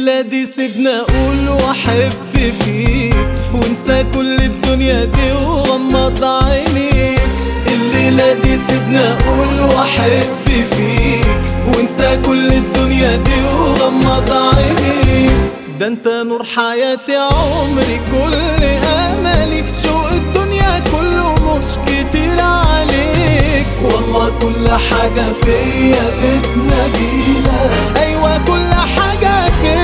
الليلة دي سيبنا اقول واحب فيك، وانسى كل الدنيا دي وغمض عينيك. الليلة دي سيبنا اقول واحب فيك، وانسى كل الدنيا دي وغمض عينيك. ده انت نور حياتي عمري كل املي، شوق الدنيا كله مش كتير عليك. والله كل حاجة فيا بتناديك،